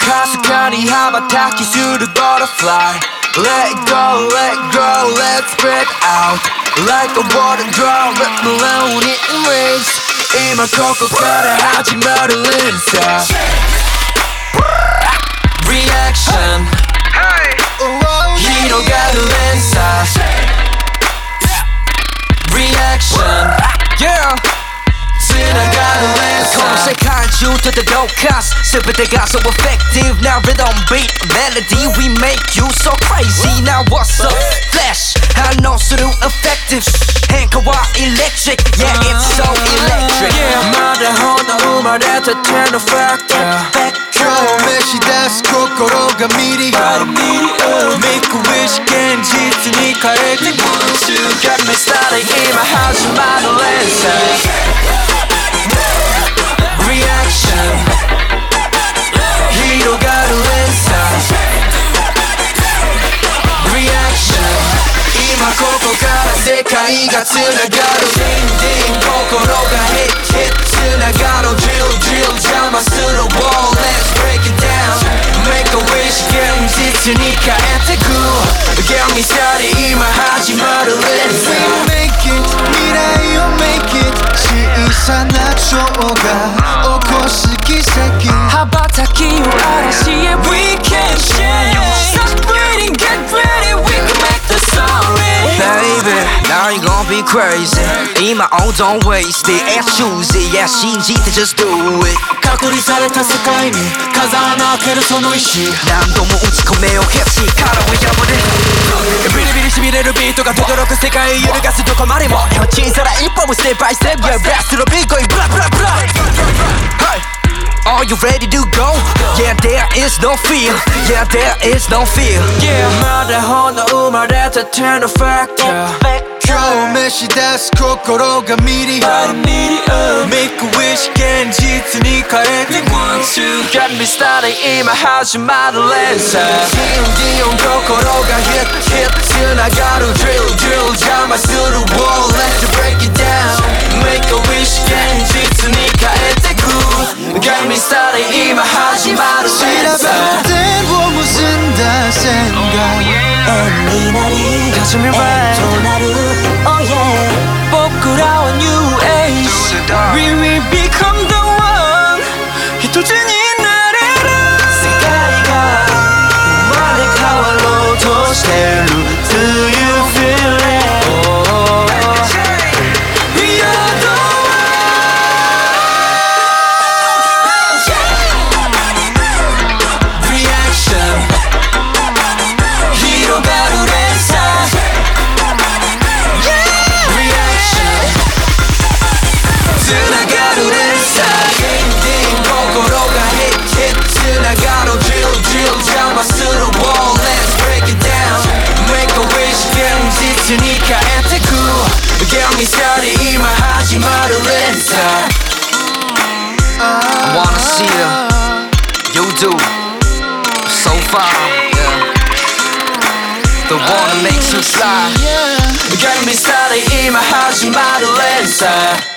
かすかに羽ばたきする butterfly Let go, let go, let's spread out Like a water drop, let the lonely race 今ここから始まる連鎖 Reaction 広がる連鎖 Reaction Yeah 繋がる連鎖この世界中と届かす全てが so effective Now rhythm beat melody We make you so crazy Now what's up? Flash 反応する effective 変化は electric Yeah it's so electric Yeah まだほど生まれたての factor 今日召し出す心がミリオン Make a wish 現実に変えて Want you got me started 今始まる連鎖Reaction 広がる連鎖 Reaction 今ここから世界がつながる Ding ding 心が hit hit つながる Drill drill 邪魔する wall Let's break it down Make a wish 現実に変えてく Get me started 今始まる連鎖 We make it 未来を make it 小さな蝶が起こす奇跡羽ばたきを嵐へ We can change Stop waiting, get ready We can make the story Baby, now you gon' be crazy 今 oh don't waste it And choose it, yeah 信じて just do it 隔離された世界に風穴開けるその意志何度も打ち込めよ決心殻を破れビリビリしびれるビートが轟く世界を揺るがすどこまでも小さな一歩もステップバイステップ Yeah, best のビーコイブラブラブラ Are you ready to go? Yeah, there is no fear Yeah, there is no fear Yeah まだほんの生まれたての factor 今日召し出す心がミリオン Make a wish 現実に変えて Want you got me started 今始まる連鎖 Ding ding 心が hit hit つながる Drill drill 邪魔する wall Let's break it down Make a wish 現実に変えてく Got me started 今始まる連鎖線を結んだ線が円になり立ち見栄えとなる Oh yeah 僕らは New Age We will become the one 一つになれる世界が生まれ変わろうとしてる Do you feel it? Oh, you're the one Reaction 広がる連鎖つながる連鎖 Ding ding 心が hit hit つながる Drill drill 邪魔する wall Let's break it down Make a wish 現実に変えてく Get me started 今始まる連鎖 I wanna see you You do So far yeah. The one that makes you fly Get me started 今始まる連鎖